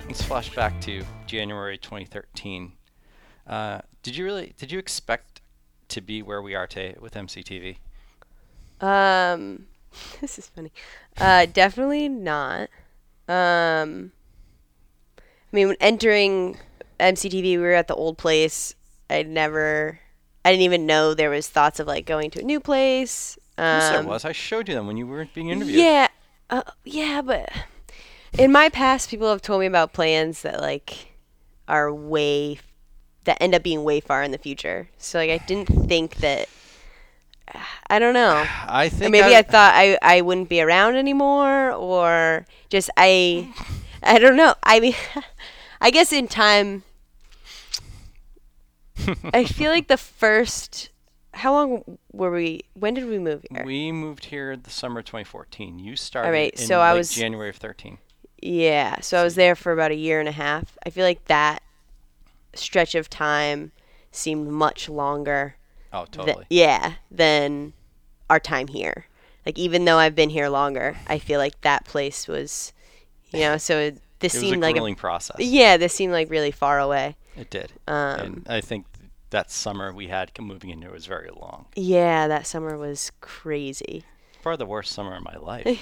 let's flash back to January 2013. Did you expect to be where we are today with MCTV? Um, this is funny. Definitely not. Um, I mean, when entering MCTV, we were at the old place. I didn't even know there was thoughts of like going to a new place. Yes, there was. I showed you them when you weren't being interviewed. Yeah, yeah, but in my past, people have told me about plans that like are way that end up being way far in the future. So like, I didn't think that. I don't know. I Or think maybe I, I thought I wouldn't be around anymore, or just I don't know. I mean, I guess in time, I feel like the first. How long were we? When did we move here? we moved here the summer of 2014. You All started right, so in I like was January of 13. yeah, so I So, was there for about a year and a half. I feel like that stretch of time seemed much longer oh, totally. than our time here. Like even though I've been here longer, I feel like that place was, so this It was a seemed like grueling process. this seemed like really far away. It did. And Um, I think that summer we had moving into it was very long. yeah, that summer was crazy. Probably the worst summer of my life.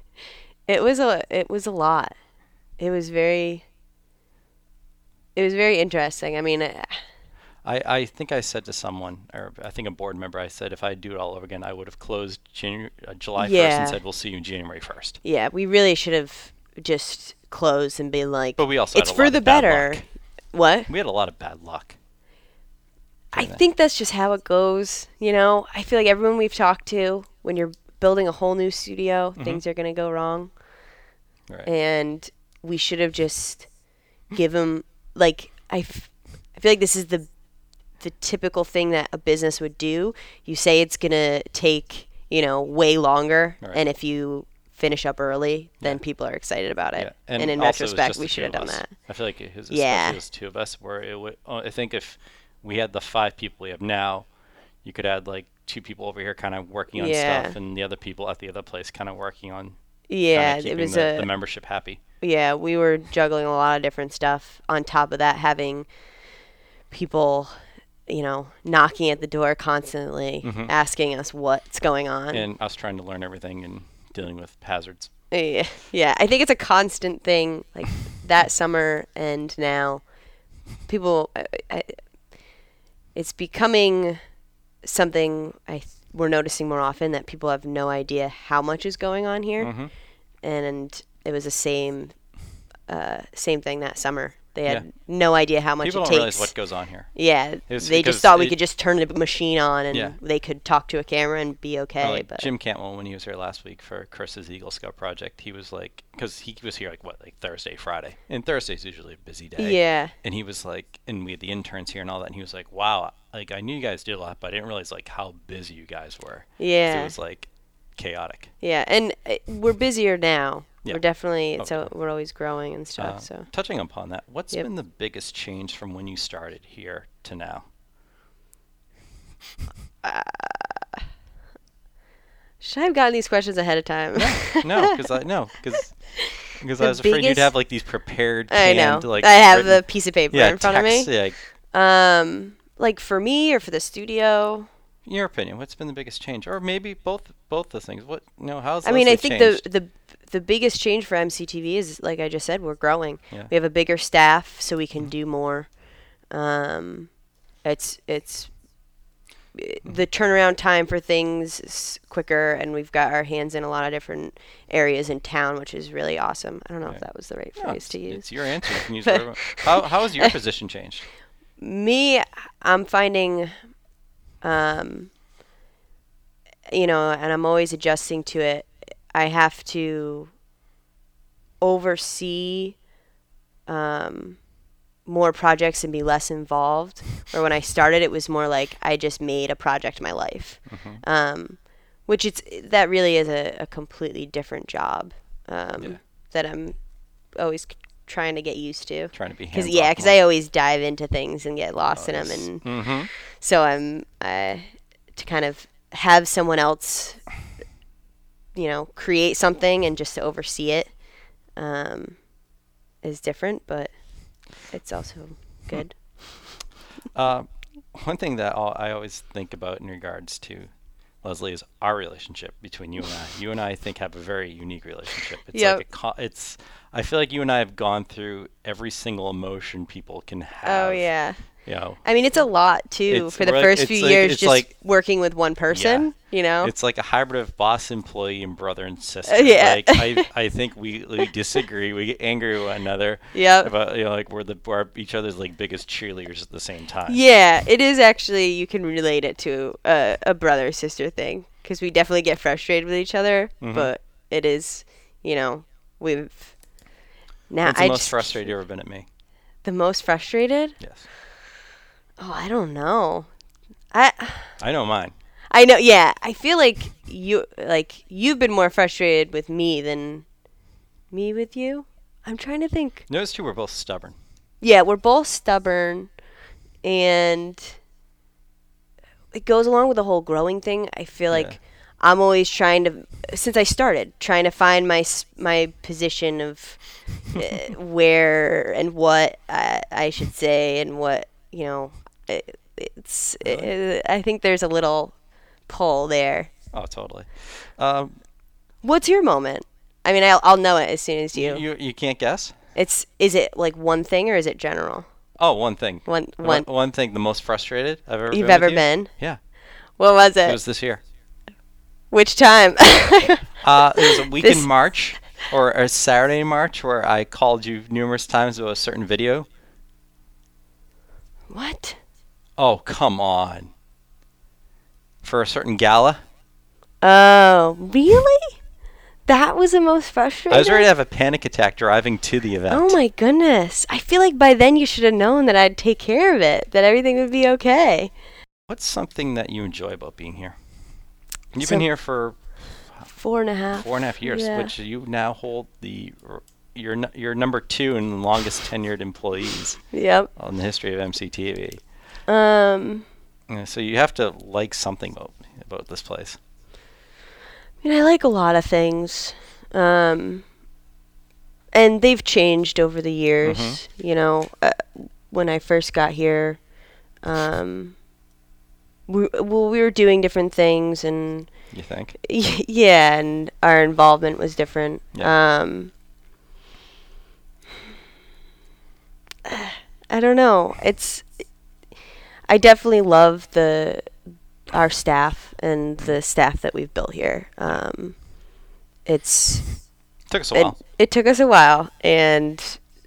It was a lot. It was very it was very interesting. I mean, I think I said to someone, or I think a board member, I said if I do it all over again, I would have closed July 1st and yeah, said we'll see you January 1st. yeah, we really should have just closed and been But like, we also had it's a for lot the of bad better. luck. What? We had a lot of bad luck I doing that. think that's just how it goes. I feel like everyone we've talked to, when you're building a whole new studio, Hmm. things are going to go wrong. Right. And we should have just give them, like, I feel like this is the typical thing that a business would do. You say it's going to take, way longer. Right. And if you finish up early, Yeah. then people are excited about Yeah. it. And And in also, it was retrospect, just we the should two have of done us. that. I feel like it was Yeah. especially just two of us. Where it would, I think if we had the five people we have now, you could add like two people over here kind of working on Yeah. stuff, and the other people at the other place kind of working on kind Yeah. of It keeping was the membership happy. yeah, we were juggling a lot of different stuff. On top of that, having people, knocking at the door constantly, Hmm. asking us what's going on. And us trying to learn everything and dealing with hazards. Yeah, yeah, I think it's a constant thing. Like that summer and now, people, it's becoming something we're noticing more often that people have no idea how much is going on here, Hmm. and it was the same thing that summer. They Yeah. had no idea how much People it don't realize takes. what goes on here. Yeah, It's they just because thought we could just turn the machine on yeah. and they could talk to a camera and be Or okay. like But Jim Cantwell when he was here last week for Chris's Eagle Scout project, he was like, because he was here like Thursday, Friday, and Thursday's usually a busy day. yeah, And he was like, and we had the interns here and all that, and he was like, wow, like I knew you guys did a lot, but I didn't realize like how busy you guys were. 'Cause it yeah, was like chaotic. yeah, and we're busier now. Yeah. We're definitely Okay. we're always growing and stuff. So Touching upon that, what's yep. been the biggest change from when you started here to now? Uh, should I have gotten these questions ahead of time? No, because I The was afraid you'd biggest- have like these prepared I canned know. like I have written, the piece of paper yeah in front of me. text, yeah. Like for me or for the studio. In your opinion, what's been the biggest change, or maybe both the things? What how's I mean, I Leslie think changed? the biggest change for MCTV is, like I just said, we're growing. Yeah. We have a bigger staff, so we can Mhm. do more. Um, it's the turnaround time for things is quicker, and we've got our hands in a lot of different areas in town, which is really awesome. I don't know if Right. that was the right No, phrase to it's use. your answer. You can use whatever. How has your position changed? Me, I'm finding, um, and I'm always adjusting to it. I have to oversee um, more projects and be less involved. Where when I started, it was more like I just made a project my life, Hmm. which that really is a completely different job Yeah, that I'm always trying to get used to. trying to be Because hands off because more. I always dive into things and get lost in them, and Mm-hmm. so I'm to kind of have someone else, create something and just to oversee it. Um, is different, but it's also good. One thing that I always think about in regards to Leslie is our relationship between you and I. You and I think have a very unique relationship. It's Yep. like it's. I feel like you and I have gone through every single emotion people can have. Oh yeah. You know, I mean, it's a lot too It's for the like- first it's few like- years, it's just like- working with one person. You know. it's like a hybrid of boss, employee, and brother and sister. Yeah. Like I think we disagree. We get angry with one another. Yep. About like we're each other's like biggest cheerleaders at the same time. Yeah, it is actually. You can relate it to a brother sister thing because we definitely get frustrated with each other, Mhm. but it is, we've now What's the I most just frustrated you ever been at me? the most frustrated. Yes. Oh, I don't know. I I know mine. I know. Yeah, I feel like you've been more frustrated with me than me with you. I'm trying to think. Those two were both stubborn. Yeah, we're both stubborn, and it goes along with the whole growing thing. I feel Yeah. like I'm always since I started, trying to find my position of where and what I should say and what I think there's a little pull there. Oh, totally. What's your moment? I mean, I'll know it as soon as you. You can't guess? Is it like one thing or is it general? Oh, one thing. One One thing. The most frustrated I've ever you've been ever with you? been? Yeah. What was It it? was this year. Which time? It was a week This- in March, or a Saturday in March, where I called you numerous times about a certain video. What? Oh, come on. For a certain gala. Oh, really? That was the most frustrating. I was ready to have a panic attack driving to the event. Oh my goodness! I feel like by then you should have known that I'd take care of it, that everything would be okay. What's something that you enjoy about being here? You've So- been here for 4.5. 4.5 years, Yeah. which you now hold you're number 2 in the longest tenured employees Yep. in the history of MCTV. Um. So you have to like something about this place. I mean, I like a lot of things. And they've changed over the years. Mhm. When I first got here, we were doing different things, and You think? yeah, and our involvement was different. Yeah. I don't know. I definitely love our staff and the staff that we've built here. It's Took us a while. it took us a while, and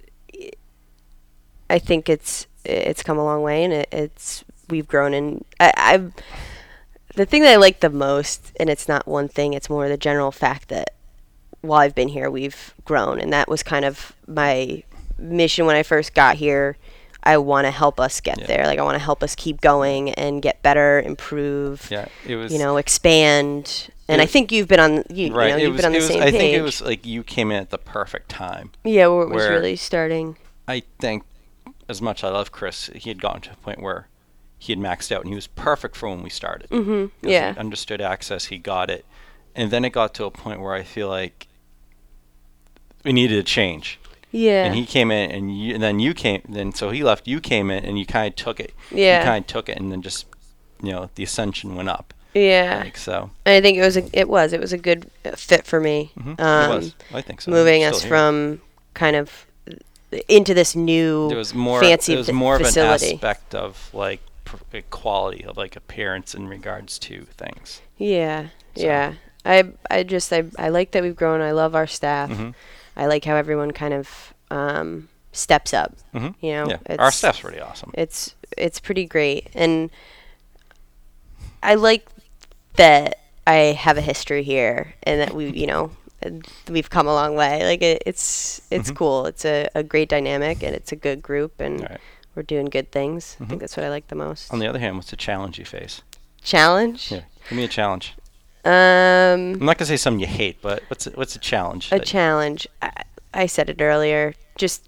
I think it's come a long way, and we've grown. And I've the thing that I like the most, and it's not one thing, it's more the general fact that while I've been here, we've grown, and that was kind of my mission when I first got here. I want to help us get Yeah. there. Like, I want to help us keep going and get better, improve, Yeah, it was expand. And I think you've been on right. you've been on the same I page. think it was like you came in at the perfect time. Yeah, where it was where- really starting. I think, as much I love Chris, he had gotten to a point where he had maxed out, and he was perfect for when we started. Mm-hmm. 'Cause Yeah. He understood access, he got it, and then it got to a point where I feel like we needed a change. Yeah. And he came in, and then you came. Then so he left. You came in, and you kind of took it. Yeah. You kind of took it, and then just the ascension went up. Yeah. Like so. And I think it was a good fit for me. It was. I think so. Moving Still us here. from kind of into this new There was more. fancy There was more of an facility. aspect of like quality of like appearance in regards to things. Yeah. So. Yeah. I like that we've grown. I love our staff. Mhm. I like how everyone kind of steps up. Mhm. You know, Yeah. Our it's- staff's pretty awesome. It's pretty great, and I like that I have a history here, and that we've come a long way. Like it's Mhm. cool. It's a great dynamic, and it's a good group, and Right. we're doing good things. I Mhm. think that's what I like the most. On the other hand, what's the challenge you face? Challenge. Yeah. Give me a challenge. Um, I'm not gonna say something you hate, but what's a challenge? a that- challenge. I said it earlier. Just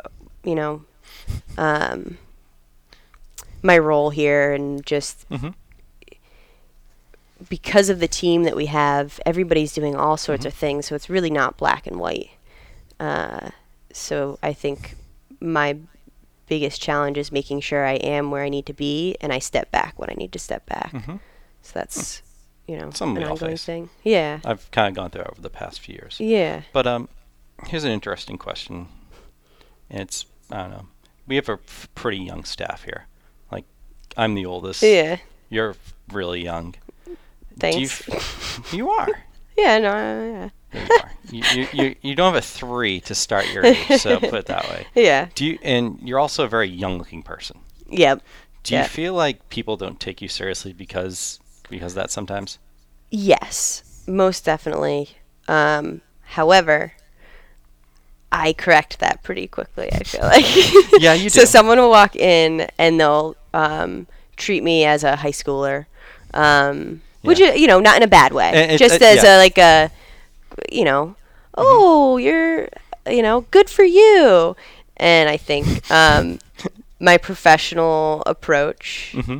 my role here, and just Mhm. because of the team that we have, everybody's doing all sorts Mhm. of things, so it's really not black and white. so I think my biggest challenge is making sure I am where I need to be and I step back when I need to step back. Mm-hmm. So that's, Something an we all ongoing face. thing. Yeah. I've kind of gone through it over the past few years. Yeah. But here's an interesting question. And it's, I don't know. We have a pretty young staff here. Like, I'm the oldest. Yeah. You're really young. Thanks. You are. Yeah, no, yeah. You are. You don't have a 3 to start your age, so put it that way. Yeah. And you're also a very young-looking person. Yep. Do you feel like people don't take you seriously because of that sometimes? Yes, most definitely. However, I correct that pretty quickly, I feel like. Yeah, you do. So someone will walk in and they'll treat me as a high schooler, which is, not in a bad way. Just as oh, you're, good for you. And I think my professional approach, Mm-hmm.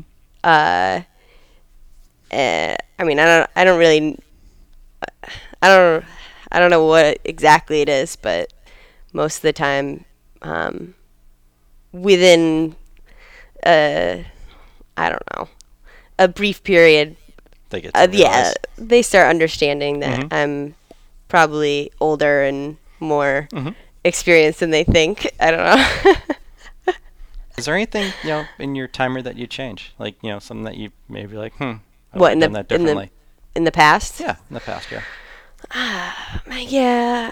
I mean, I don't know what exactly it is, but most of the time, within I don't know, a brief period, They get to realize. they start understanding that Mhm. I'm probably older and more Mhm. experienced than they think. I don't know. Is there anything in your timer that you change? Like something that you maybe like, I What, would have done that differently. in the past? Yeah, in the past, yeah. Yeah.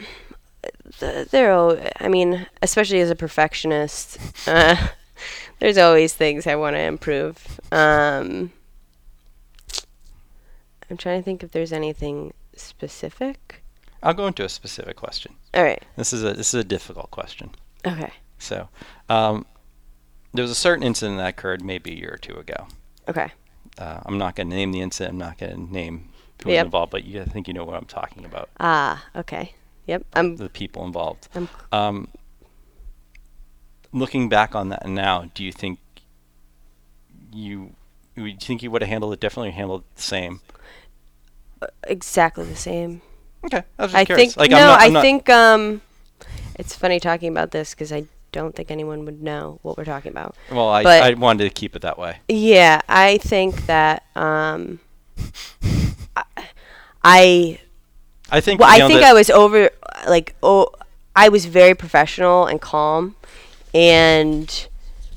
I mean, especially as a perfectionist, there's always things I want to improve. I'm trying to think if there's anything specific. I'll go into a specific question. All right. This is a difficult question. Okay. So, there was a certain incident that occurred maybe a year or two ago. Okay. I'm not going to name the incident. I'm not going to name who was Yep. involved, but I think you know what I'm talking about. Okay. Yep. The people involved. I'm Looking back on that now, do you think you would have handled it differently or handled it the same? exactly the same. Okay, I was just I curious. think Like, no. I'm not, I think it's funny talking about this because I don't think anyone would know what we're talking about. Well, but- I wanted to keep it that way. Yeah, I think that I I think. Well, I think I was over, I was very professional and calm, and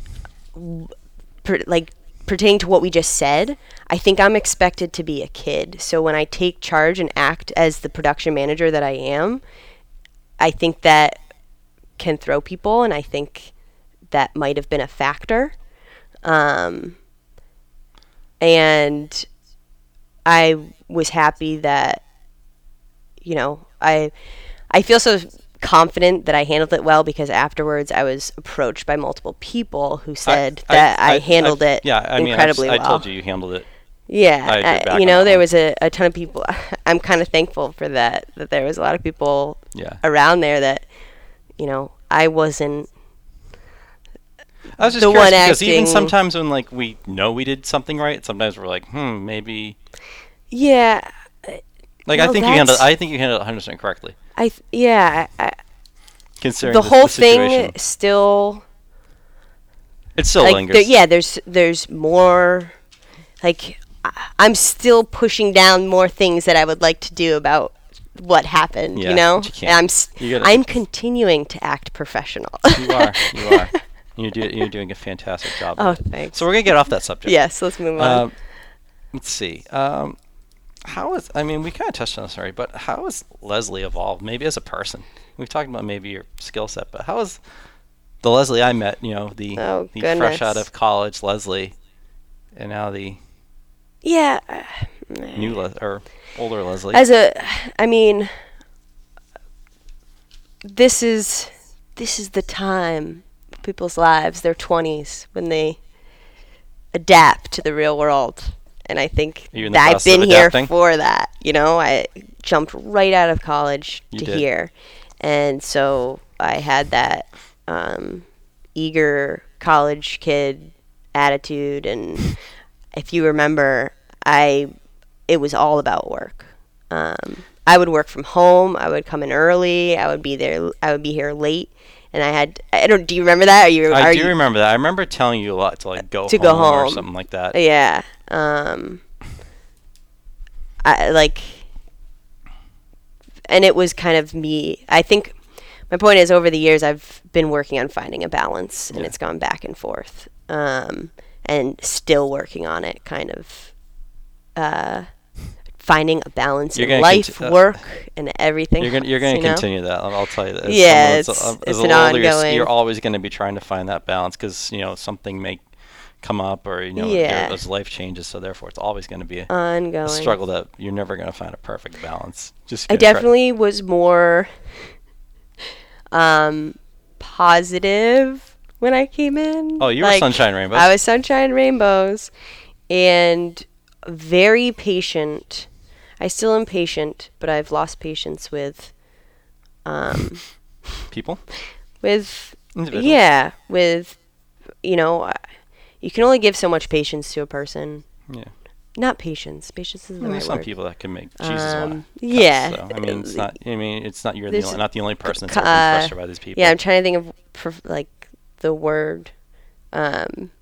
pertaining to what we just said, I think I'm expected to be a kid. So when I take charge and act as the production manager that I am, I think that can throw people, and I think that might have been a factor. And I was happy that, I feel so confident that I handled it well because afterwards I was approached by multiple people who said that I handled it incredibly well. I told you handled it. I Yeah, did back on there that was a ton of people. I'm kind of thankful for that there was a lot of people Yeah. around there that, I wasn't I was just the curious one because even acting- sometimes when we know we did something right, sometimes we're like, maybe. Yeah, Like Well, I think you handled it 100% correctly, considering the whole situation. thing still It still like lingers. there's more, like I'm still pushing down more things that I would like to do about what happened, Yeah, but you can't. And I'm continuing to act professional. You are. You're doing a fantastic job. Oh, of it. thanks. So we're gonna get off that subject. Yes, let's move on. Let's see. We kind of touched on this already, but how has Leslie evolved? Maybe as a person. We've talked about maybe your skill set, but how has the Leslie I met? The Oh, the fresh out goodness. of college Leslie, and now the Yeah. new or older Leslie. This is the time of people's lives, their 20s, when they adapt to the real world. And I think Are you in the that I've process of been here adapting? for that. I jumped right out of college You to did. here. And so I had that eager college kid attitude. And if you remember, it was all about work. I would work from home. I would come in early. I would be here late. And do you remember that? I do remember that. I remember telling you a lot to like go home or something like that. Yeah. And it was kind of me. I think my point is, over the years, I've been working on finding a balance, and it's gone back and forth, and still working on it, kind of finding a balance in life, work, and everything. You're going to continue that. I'll tell you that. Yeah, it's an ongoing. You're always going to be trying to find that balance because something may come up or as life changes, so therefore it's always going to be ongoing a struggle that you're never going to find a perfect balance. I definitely was more positive when I came in. Oh, you were sunshine rainbows. I was sunshine rainbows and very patient. I still am patient, but I've lost patience with people, with individuals. You can only give so much patience to a person. Yeah. Not patience. Patience is the right There's some word. people that can make Jesus laugh. Yeah. So, it's not. It's not you're not the only person that's frustrated by these people. Yeah, I'm trying to think of the word. I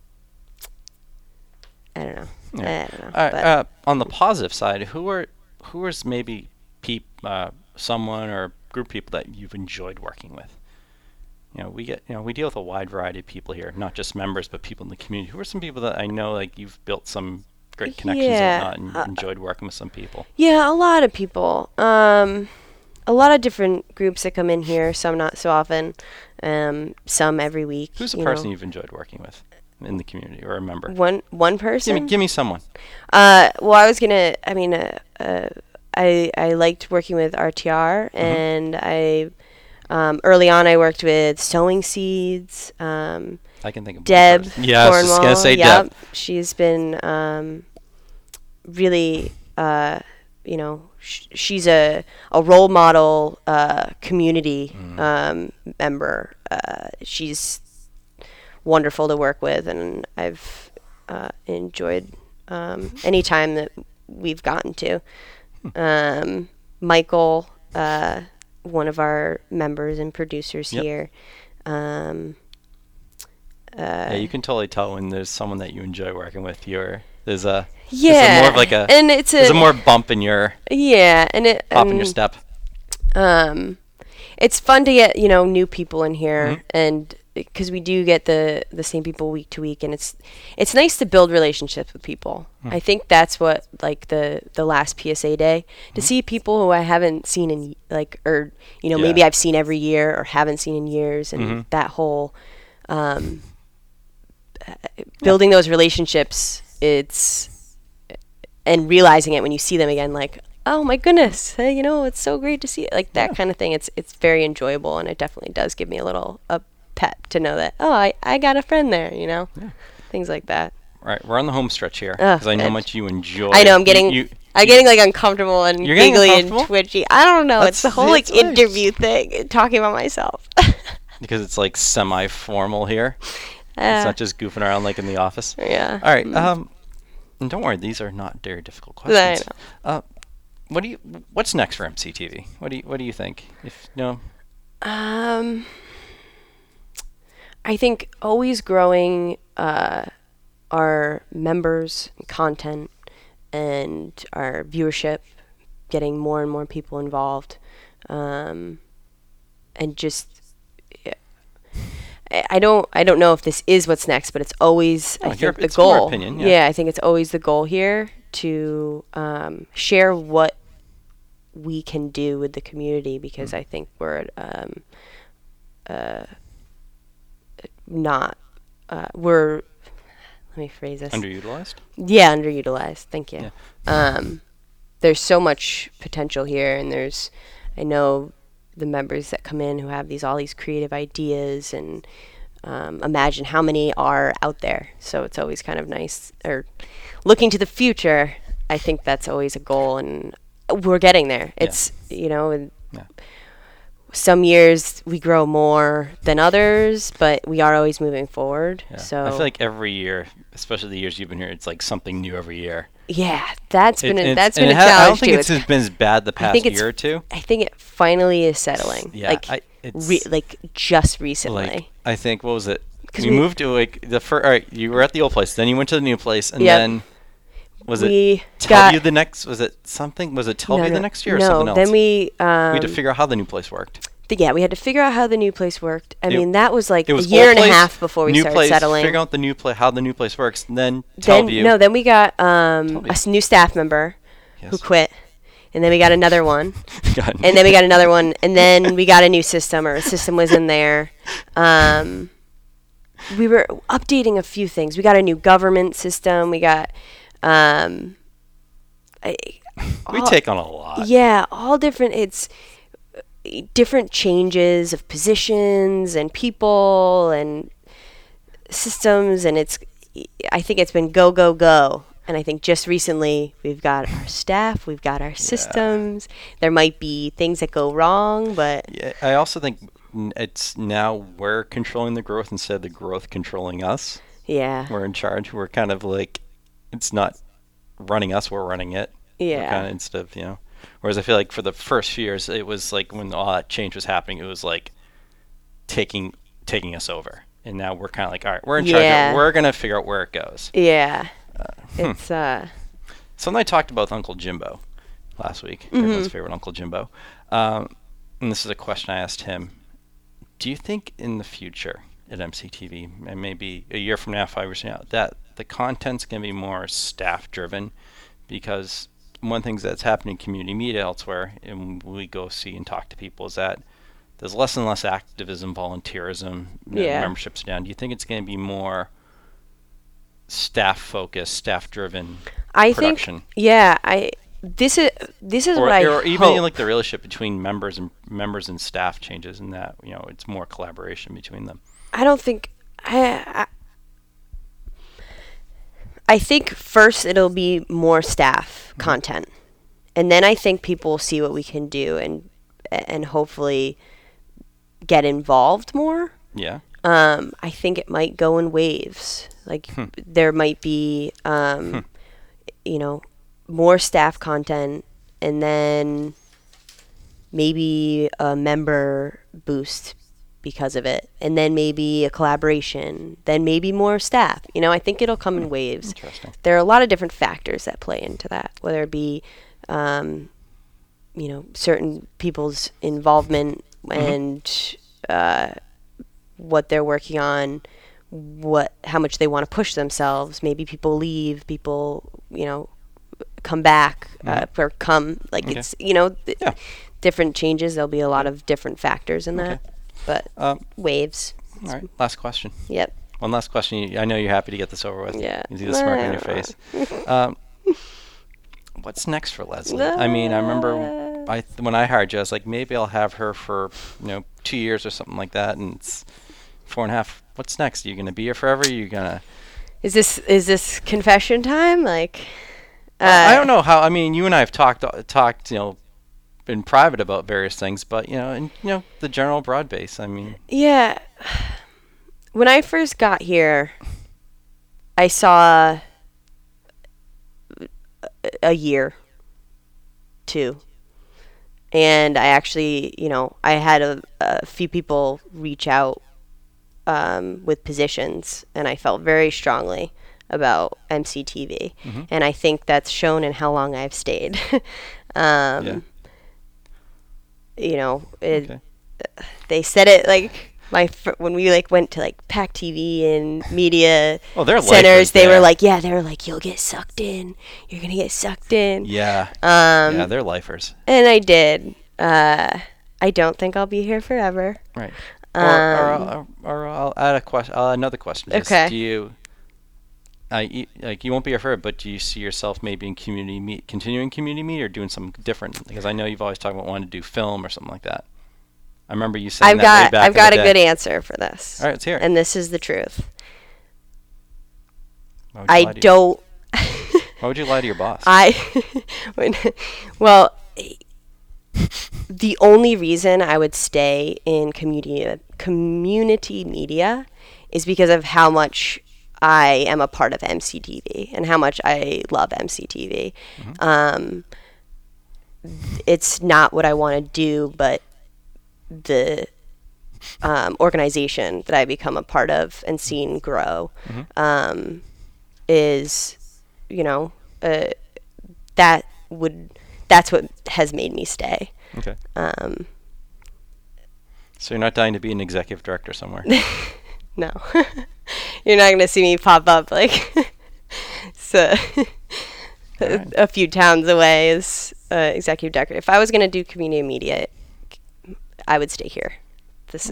don't know. Yeah. I don't know. But on the positive side, who is maybe someone or group of people that you've enjoyed working with? We deal with a wide variety of people here, not just members, but people in the community. Who are some people that I know, like, you've built some great connections and enjoyed working with some people? Yeah, a lot of people. A lot of different groups that come in here, some not so often, some every week. Who's a person you've enjoyed working with in the community or a member? One person? Give me someone. Well, I was going to, I liked working with RTR, and I... early on, I worked with Sowing Seeds. I can think of Deb. Yeah, I was just gonna say Deb. She's been really, she's a role model community member. She's wonderful to work with, and I've enjoyed any time that we've gotten to. Michael. One of our members and producers here. You can totally tell when there's someone that you enjoy working with. There's more of like there's a more bump in your pop in your step. It's fun to get new people in here, and because we do get the same people week to week, and it's nice to build relationships with people. I think that's what the last PSA day, to see people who I haven't seen in maybe I've seen every year or haven't seen in years, and that whole building those relationships, and realizing it when you see them again, like, oh my goodness, it's so great to see it, that kind of thing. It's very enjoyable, and it definitely does give me a pep to know that, I got a friend there, things like that. Right, we're on the home stretch here because I know how much you enjoy. I know I'm getting uncomfortable and giggly and twitchy. I don't know. It's the whole interview thing, talking about myself. Because it's semi-formal here. It's not just goofing around like in the office. Yeah. All right. And don't worry, these are not very difficult questions. I know. What's next for MCTV? What do you think? I think always growing our members, content, and our viewership, getting more and more people involved, and just I don't know if this is what's next, but it's always I think the goal. Your opinion, yeah, I think it's always the goal here to share what we can do with the community, because I think we're we're let me phrase this. Underutilized? Yeah, underutilized. Thank you. Yeah. There's so much potential here, and I know the members that come in who have all these creative ideas, and imagine how many are out there. So it's always kind of nice, or looking to the future. I think that's always a goal, and we're getting there. It's some years we grow more than others, but we are always moving forward. Yeah. So I feel like every year, especially the years you've been here, it's like something new every year. Yeah, that's been a I challenge don't think too. it's been as bad the past think it's year or two. I think it finally is settling. Yeah, Like just recently. like I think what was it? 'Cause We we- moved to like the first. All right, you were at the old place, then you went to the new place, and Yep. then was We it got- Telview the next? Was it something? Was it Telview the next year or no, something else? then we We had to figure out how the new place worked. we had to figure out how the new place worked. I It- mean, that was like It a was year old and a place, half before we new started place, settling. Figure out the new place, how the new place works, and then Then Telview. then we got Telview. new staff member who Yes. quit, and then we got another one. God. And then we got another one, and then we got a new system, or a system was in there. We were updating a few things. We got a new government system. We got, we take on a lot. yeah, all different. It's different changes of positions and people and systems, and I think it's been go, go, go. And I think just recently we've got our staff, we've got our systems. There might be things that go wrong, but Yeah, I also think it's now we're controlling the growth instead of the growth controlling us. yeah, We're in charge. We're kind of like, it's not running us, we're running it. We're yeah, kind of instead of, whereas I feel like for the first few years, it was like when all that change was happening, it was like taking us over. And now we're kind of like, all right, we're in charge. Yeah. We're going to figure out where it goes. yeah. Hmm. It's Something I talked about with Uncle Jimbo last week, everyone's favorite Uncle Jimbo. And this is a question I asked him. Do you think in the future at MCTV, and maybe a year from now, 5 years from now, that the content's going to be more staff-driven? Because one thing that's happening in community media elsewhere, and we go see and talk to people, is that there's less and less activism, volunteerism, Yeah. memberships down. Do you think it's going to be more staff-focused, staff-driven I production? think this is what I or even hope. like the relationship between members and staff changes, in that it's more collaboration between them. I don't think I think first it'll be more staff content, and then I think people will see what we can do and hopefully get involved more. Yeah. I think it might go in waves. Like there might be, more staff content, and then maybe a member boost because of it, and then maybe a collaboration, then maybe more staff. I think it'll come in waves. Interesting. There are a lot of different factors that play into that, whether it be, certain people's involvement and what they're working on, how much they want to push themselves. Maybe people leave, people, come back, or come, like Okay. it's, Yeah. different changes. There'll be a lot of different factors in that, but waves. All right. Last question. Yep. One last question. I know you're happy to get this over with. Yeah. You see the smirk on your face. What's next for Leslie? I mean, I remember when I hired you, I was like, maybe I'll have her for 2 years or something like that, and it's 4.5. What's next? Are you gonna be here forever? Are you gonna? Is this confession time? Like, I don't know how. I mean, you and I have talked, in private about various things, but the general broad base. I mean, yeah. When I first got here, I saw a year, 2. And I actually, I had a few people reach out with positions, and I felt very strongly about MCTV. And I think that's shown in how long I've stayed. yeah. Okay. They said it like when we went to PAC TV and media Oh, they're centers, lifers they were there. like, yeah, they were like, you'll get sucked in. You're gonna get sucked in. Yeah. Yeah, they're lifers. And I did. I don't think I'll be here forever. Right. Or I'll add another question. Just, Okay. Do you, you won't be here forever, but do you see yourself maybe in continuing community media, or doing something different? Because I know you've always talked about wanting to do film or something like that. I remember you saying that way back I've in got the a day. good answer for this. All right, let's hear it. And this is the truth. Why would you I lie to don't. Why would you lie to your boss? Well, the only reason I would stay in community media is because of how much I am a part of MCTV and how much I love MCTV. It's not what I want to do, but the organization that I become a part of and seen grow is, you know, that's what has made me stay. Okay. So you're not dying to be an executive director somewhere? No. You're not going to see me pop up like so Alright. a few towns away as executive director. If I was going to do community media, I would stay here. This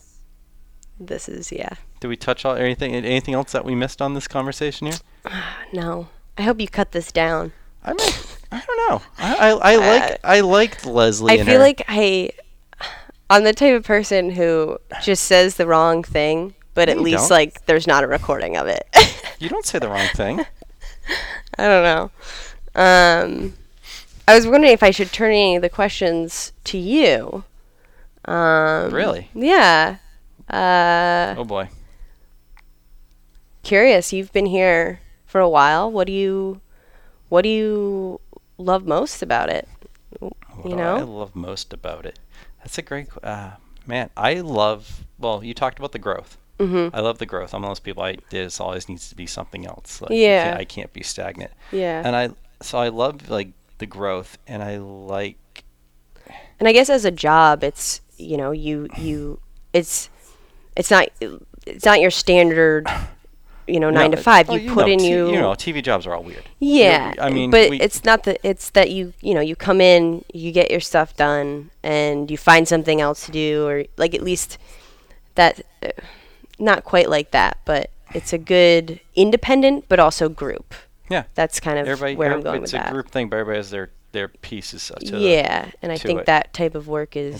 is yeah. Did we touch on anything else that we missed on this conversation here? No. I hope you cut this down. I don't know. I liked Leslie. I feel like I'm the type of person who just says the wrong thing, but at You least don't. like there's not a recording of it. You don't say the wrong thing. I don't know. I was wondering if I should turn any of the questions to you. Really? Yeah. Oh boy. Curious. You've been here for a while. What do you love most about it? What You do know? I love most about it? That's a great man. Well, you talked about the growth. Mm-hmm. I love the growth. I'm one of those people. This always needs to be something else. Like, Yeah. I can't be stagnant. Yeah. And I love like the growth, and I like. And I guess as a job, it's it's not your standard 9 to 5. Well, You put in TV jobs are all weird. Yeah, I mean, but it's not that. It's that you come in, you get your stuff done, and you find something else to do, or like at least that. Not quite like that, but it's a good independent, but also group. Yeah. That's kind of where I'm going with that. It's a group thing, but everybody has their pieces to Yeah, and I to think it. that type of work is.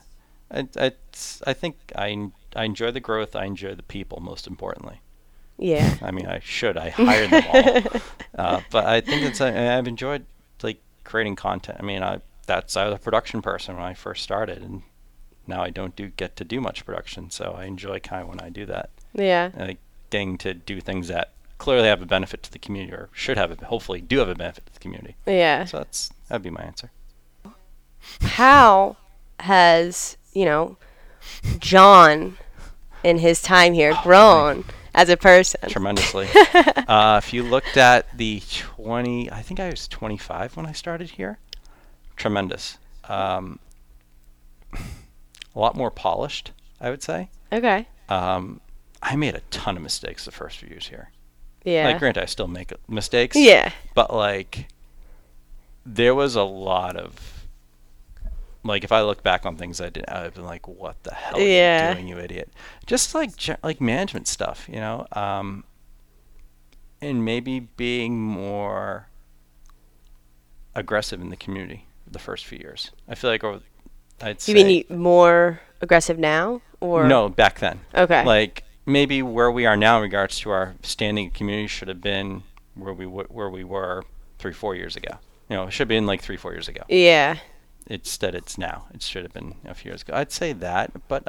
I think I enjoy the growth. I enjoy the people most importantly. Yeah. I mean, I hired them all. But I think I've enjoyed like creating content. I mean, I was a production person when I first started, and now I don't get to do much production, so I enjoy kind of when I do that. Yeah. Like getting to do things that clearly have a benefit to the community, or hopefully do have a benefit to the community. Yeah. So that'd be my answer. How has John in his time here grown as a person? Tremendously. If you looked at I think I was 25 when I started here. Tremendous. A lot more polished, I would say. Okay. I made a ton of mistakes the first few years here. Yeah. Like, granted, I still make mistakes. Yeah. But like, there was a lot of, like, if I look back on things I did, I've been like, "What the hell are you doing, you idiot?" Just like management stuff, and maybe being more aggressive in the community the first few years. I feel like I'd say. You mean more aggressive now, or No, back then. Okay. Like maybe where we are now in regards to our standing community should have been where we were 3-4 years ago. It should have been like 3-4 years ago. Yeah. Instead, it's now. It should have been a few years ago. I'd say that, but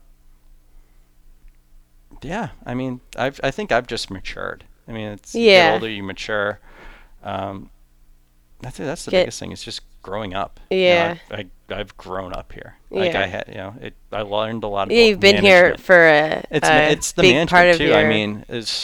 yeah. I mean, I think I've just matured. I mean, you get older, you mature. That's the biggest thing. It's just growing up. Yeah. I've grown up here. Like Yeah. I had, I learned a lot about Yeah, you've been here management. for a It's the big management part of too. your. I mean,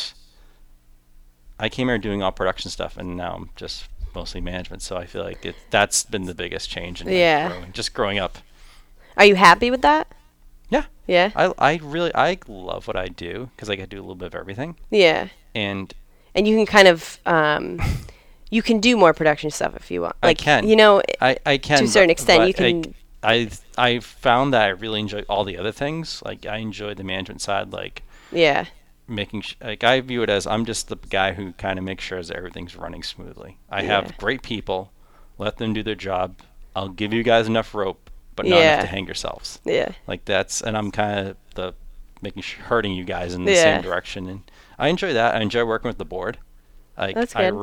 I came here doing all production stuff, and now I'm just mostly management. So I feel like that's been the biggest change in growing up. Are you happy with that? Yeah. Yeah. I really love what I do because I get to do a little bit of everything. Yeah. And you can kind of you can do more production stuff if you want. I can. I can to a certain extent. but You can. I found that I really enjoy all the other things. Like I enjoy the management side. Like Yeah. making like I view it as I'm just the guy who kind of makes sure that everything's running smoothly. I have great people. Let them do their job. I'll give you guys enough rope, but not enough to hang yourselves. Yeah. Like and I'm kind of the hurting you guys in the same direction, and I enjoy that. I enjoy working with the board. Like That's good.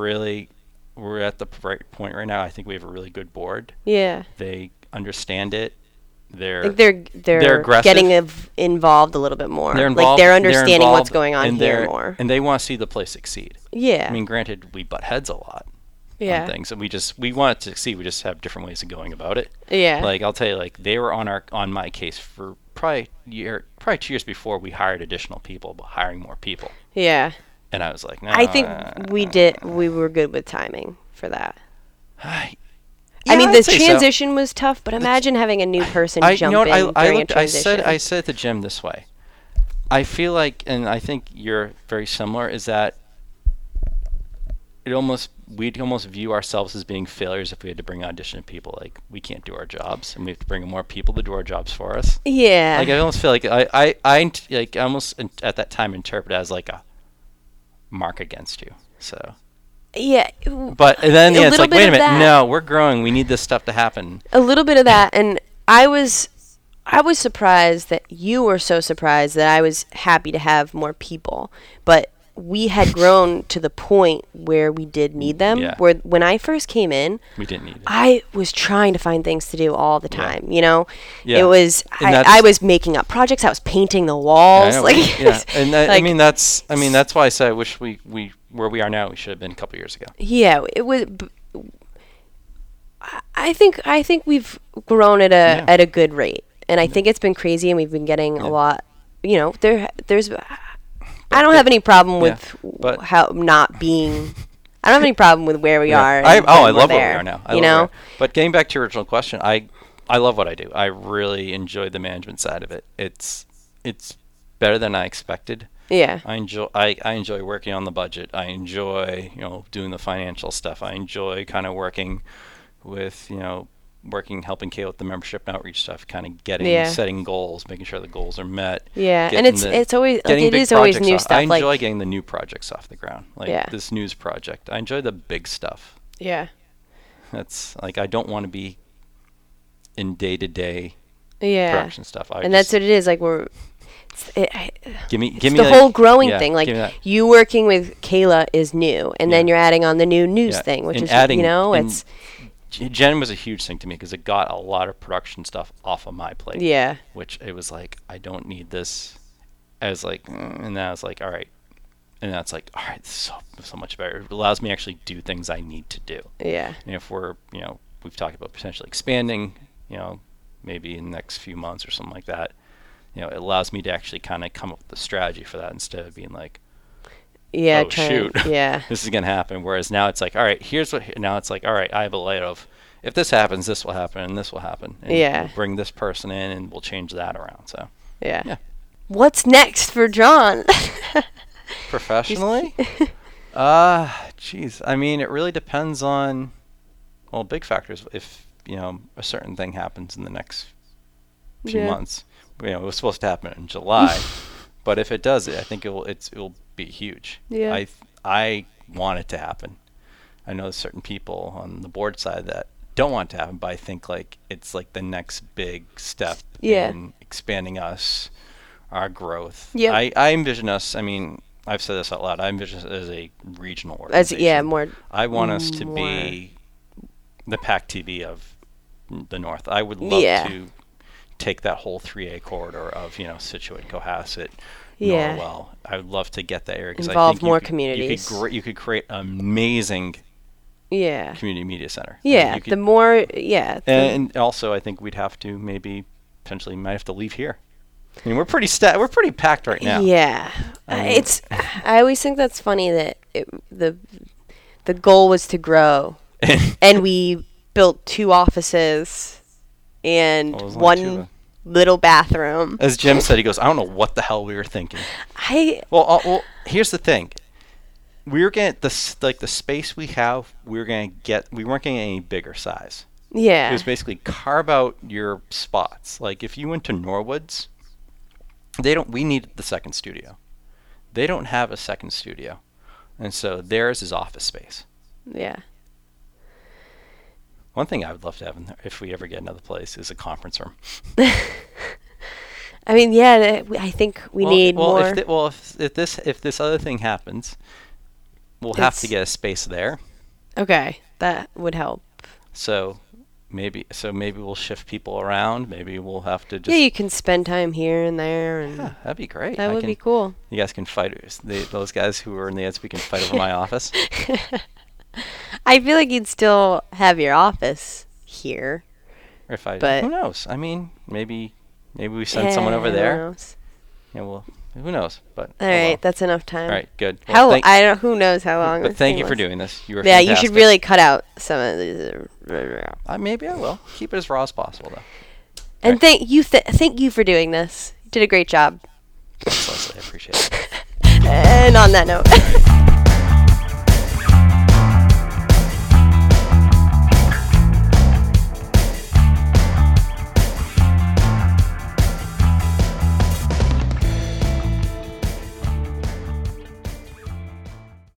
We're at the right point right now. I think we have a really good board. Yeah. They understand it. they're Like they're they're aggressive. getting involved a little bit more. They're Like involved. they're understanding what's involved, going on and here more. and they want to see the place succeed. Yeah. I mean, granted, we butt heads a lot yeah. on things, and we want it to succeed. We just have different ways of going about it. Yeah. Like I'll tell you, like they were on my case for probably 2 years before we hired additional people, but hiring more people. Yeah. And I was like, no. I think we were good with timing for that. Yeah, I mean, I'd the say so. transition was tough, but imagine having a new person you jump know what, in during a I transition. said it to Jim this way. I feel like, and I think you're very similar, is that we'd almost view ourselves as being failures if we had to bring on additional people. Like we can't do our jobs, and we have to bring in more people to do our jobs for us. Yeah. Like I almost feel like I like almost at that time interpret it as like a mark against you. So. Yeah. But then it's like, wait a minute, that. no, we're growing. We need this stuff to happen. A little bit of that, and I was surprised that you were so surprised that I was happy to have more people, but we had grown to the point where we did need them. Yeah. Where when I first came in, We didn't need it. I was trying to find things to do all the time. You know, Yeah. it was And I was making up projects. I was painting the walls. I know, like, yeah, and that, like, I mean that's why I said I wish we where we are now we should have been a couple years ago. yeah, it was. I think we've grown at a good rate, and I think it's been crazy, and we've been getting a lot. You know, there's. I don't have any problem with how not being. I don't have any problem with where we are. I love where where we are now. I love where we are. But getting back to your original question, I love what I do. I really enjoy the management side of it. It's better than I expected. Yeah. I enjoy working on the budget. I enjoy doing the financial stuff. I enjoy kind of working with helping Kayla with the membership and outreach stuff, kind of setting goals, making sure the goals are met. Yeah, and it's always it is always new stuff. I enjoy getting the new projects off the ground, like this news project. I enjoy the big stuff. Yeah. That's like I don't want to be in day-to-day production stuff. And that's what it is. Like give me the whole growing thing. Like you working with Kayla is new, and then you're adding on the new news thing, which is it's. Jen was a huge thing to me because it got a lot of production stuff off of my plate. Yeah. Which it was like, I don't need this. I was like, and then I was like, all right. And that's like, all right, this is so much better. It allows me to actually do things I need to do. Yeah. And if we're, we've talked about potentially expanding, maybe in the next few months or something like that, it allows me to actually kind of come up with a strategy for that instead of being like, yeah, oh, shoot, yeah, this is going to happen. Whereas now it's like, all right, now it's like, all right, I have a layout of, if this happens, this will happen, and this will happen. And we'll bring this person in, and we'll change that around. So, yeah. What's next for John? Professionally? Geez. I mean, it really depends on, big factors. If, a certain thing happens in the next few months, it was supposed to happen in July. But if it does, I think it'll be huge. Yeah. I want it to happen. I know certain people on the board side that don't want it to happen, but I think like it's like the next big step in expanding our growth. Yeah. I envision us. I mean, I've said this out loud. I envision us as a regional organization. more. I want us to be the PAC TV of the North. I would love to take that whole 3A corridor of Scituate, Cohasset, Norwell. I would love to get that area because I think more communities. You could create an amazing community media center. Yeah, and also I think we'd have to potentially might have to leave here. I mean, we're pretty packed right now. Yeah, I always think that's funny that the goal was to grow, and we built 2 offices and one little bathroom. As Jim said, he goes, I don't know what the hell we were thinking. Well, here's the thing. We were getting the space we have. We weren't getting any bigger size. Yeah. It was basically carve out your spots. Like if you went to Norwoods, we needed the second studio. They don't have a second studio, and so theirs is office space. Yeah. One thing I would love to have if we ever get another place is a conference room. I mean, I think we need more. If this other thing happens, we'll have to get a space there. Okay, that would help. So maybe we'll shift people around. Maybe we'll have to just. Yeah, you can spend time here and there, and Yeah, that'd be great. that would be cool. You guys can fight. Those guys who are in the ads, we can fight over my office. I feel like you'd still have your office here. Or if I, But- who knows? I mean, maybe we send someone over there. Who knows? Yeah, well, who knows? But All right, that's enough time. All right, good. Well, Who knows how long? but this thank thing you for was. doing this. You were Yeah, you fantastic. should really cut out some of these. Maybe I will keep it as raw as possible, though. And thank you for doing this. You did a great job. Thanks, Leslie. I appreciate it. And on that note.